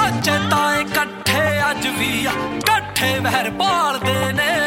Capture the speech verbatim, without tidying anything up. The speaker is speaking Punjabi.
ਚਾਚੇ ਤਾਏ ਇਕੱਠੇ ਅੱਜ ਵੀ ਆ ਇਕੱਠੇ ਵਹਿਰ ਭਾਲਦੇ ਨੇ।